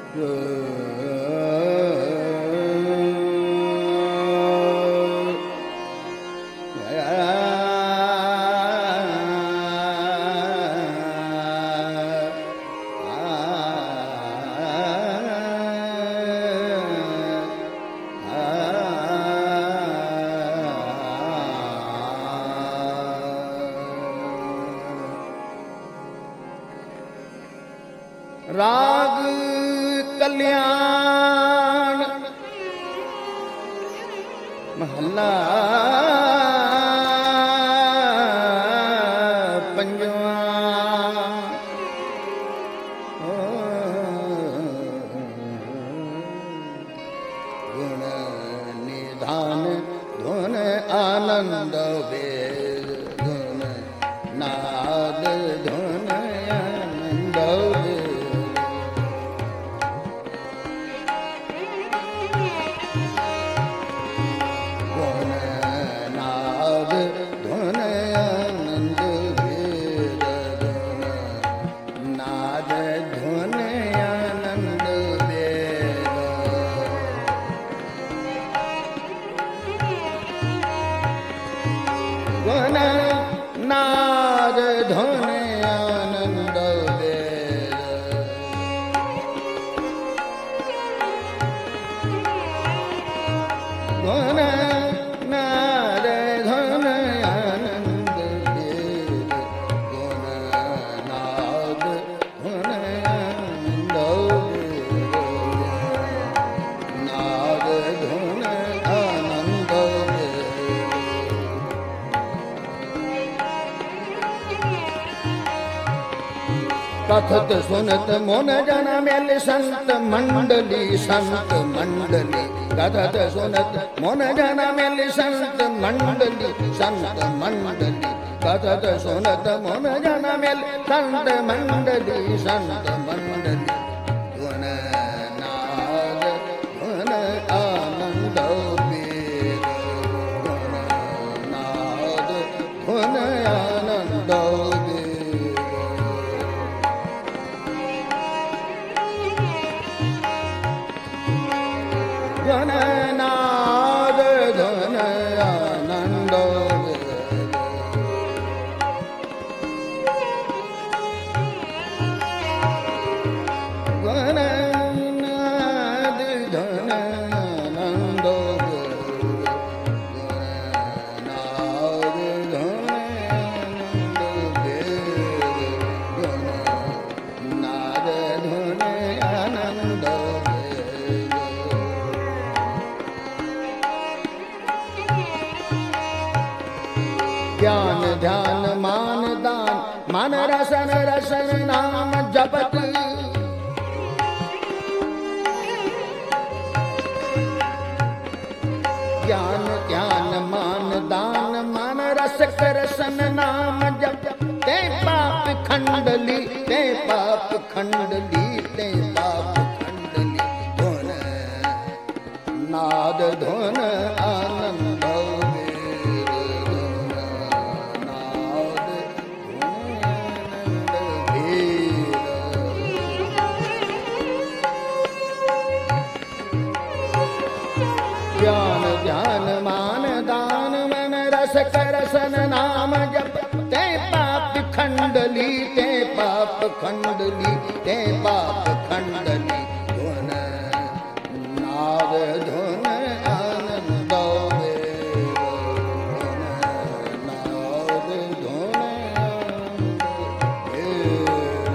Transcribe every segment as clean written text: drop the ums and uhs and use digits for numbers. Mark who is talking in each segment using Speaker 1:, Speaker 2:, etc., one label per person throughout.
Speaker 1: राग कल्याण महला पंजवा। गुण निधान धुन आनंद वेद धुन नाद धुन आनंद वेद। नाद धुन आनंद वेद गुण नाद धुन आनंद वेद गुण नाद धुन आनंद वेद नाद धुन आनंद वेद। कथत सुनत मोन जन मेल संत मंडली संत मंडली। कथत सुनत मोन जन मेल संत मंडली संत मंडली। कथत सुनत मोन जन मेल संत मंडली संत मंडली। गुण नाद गुण आनंद वेद गुण नाद गुण आनंद वेद। गुण नाद धुन आनंद वेद गुण नाद धुन आनंद वेद गुण नाद धुन आनंद वेद गुण नाद धुन आनंद वेद। ज्ञान ध्यान मान दान मन रसन रसन नाम जपत। ज्ञान ध्यान मान दान मन रस रसन नाम जप। ते पाप खंडली ते पाप खंडली ते पाप खंडली। धुन नाद धुन आनंद ज्ञान ध्यान मान दान मन रस रसन नाम जप। ते पाप खंडली ते पाप खंडली ते पाप खंडली। धुन नाद धुन आनंद वेद धुन नाद धुन आनंद वेद।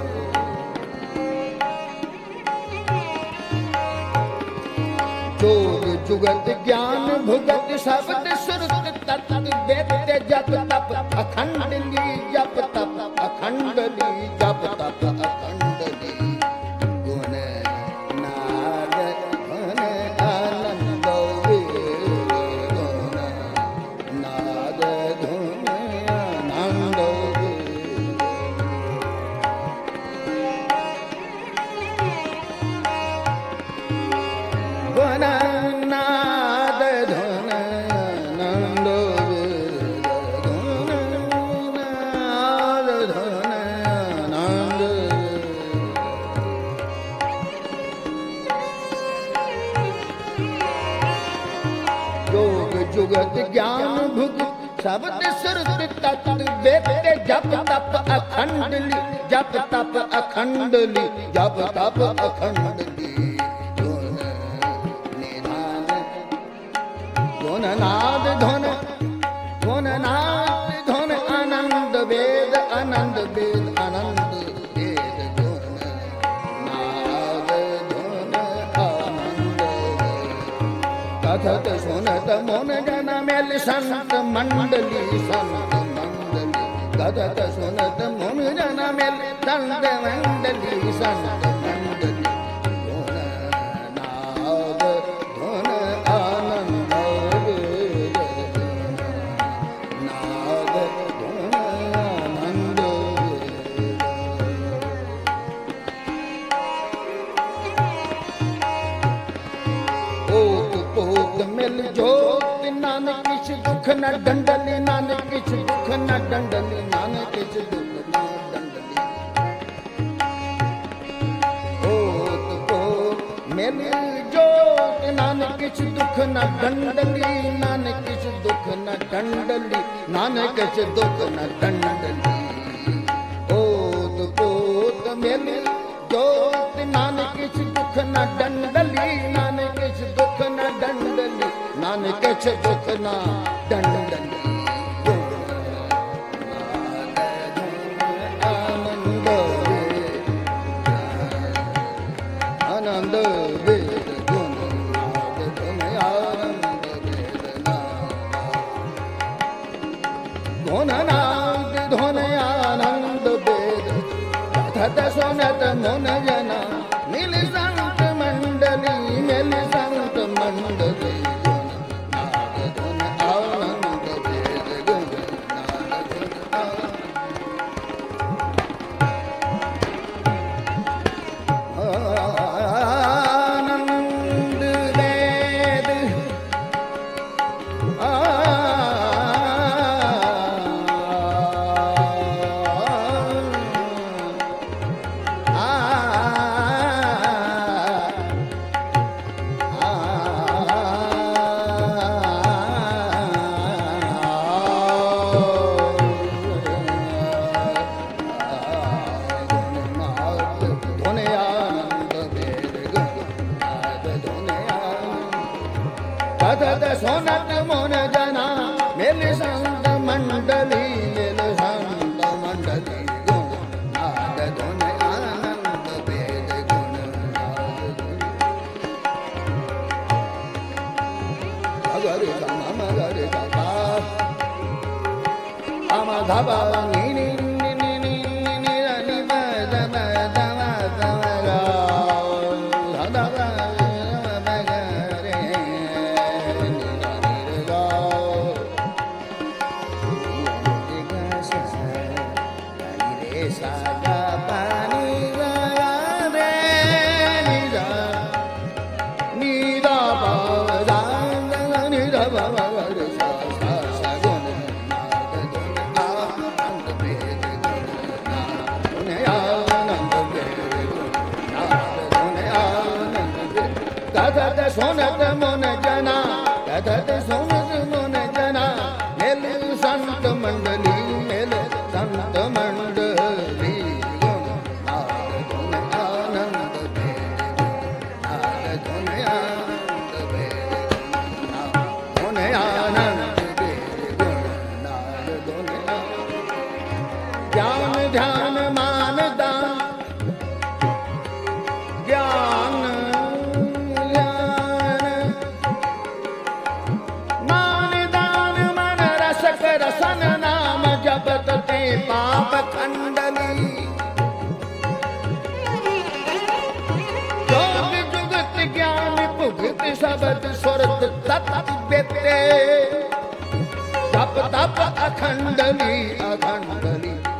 Speaker 1: जोग जुगत ज्ञान भुगत शब्द सुरत तत् वेद जप तप अखंडली जप तप अखंडली जप तप अखंडली। गुण नाद धुन आनंद वेद गुण नाद धुन आनंद वेद। गुण नाद धुन आनंद वेद गुण नाद धुन शब्द सुरत तत्व बेते जप तप अखंडली जप तप अखंडली जप तप अखंडली धुन नाद धुन धुन नाद धुन आनंद वेद आनंद वेद आनंद वेद धुन नाद धुन आनंद कथत सुनत मन जन मेल संत मंडली कथत सुनत मन जन मेल संत मंडली संत मंडली धुन नाद धुन आनंद नाद धुन आनंद पोत मिल जोत नानक किछ दुख न डंडली नानक किछ दुख न डंडली नानक किछ दुख न डंडली पोत मिल जोत नानक किछ दुख न डंडली नानक किछ दुख न डंडली नानक किछ दुख न डंडली पोत मिल जोत नानक किछ दुख न डंडली नानक किछ दुख न डंडली नानक किछ दुख न डंडली आनंद वेद गुण नाद धुन आनंद वेद धुन नाद धुन आनंद वेद कथत सुनत मन जना मिल संत मंडली मिल संत मंडली गुण नाद धुन आनंद वेद गुण नाद धुन आनंद वेद कथत सुनत मन जना मिल संत मंडली मिल संत मंडली गुण नाद धुन आनंद वेद गुण नाद धुन अगर सम गर गा अम धबा नी नी नी नी नी नी नी बद बद बद गा धबा सागा पानी रे निदा निदा बादा निदा बाबा रे सा सा सा गुण नाद धुन आनंद वेद गुण नाद धुन आनंद वेद गुण नाद धुन आनंद वेद कथत सुनत मन जना कथत सुनत मन जना मिल संत मंडली मिल संत मंडली गुण नाद धुन आनंद वेद नाद धुन आनंद वेद नाद धुन आनंद वेद गुण नाद धुन ज्ञान ध्यान मान दान ज्ञान मान दान मन रसक रसन नाम जपत ते पाप खंडली जोग जुगत ज्ञान भुगत शब्द सुरत तत्व बेते जप तप अखंडली अखंडली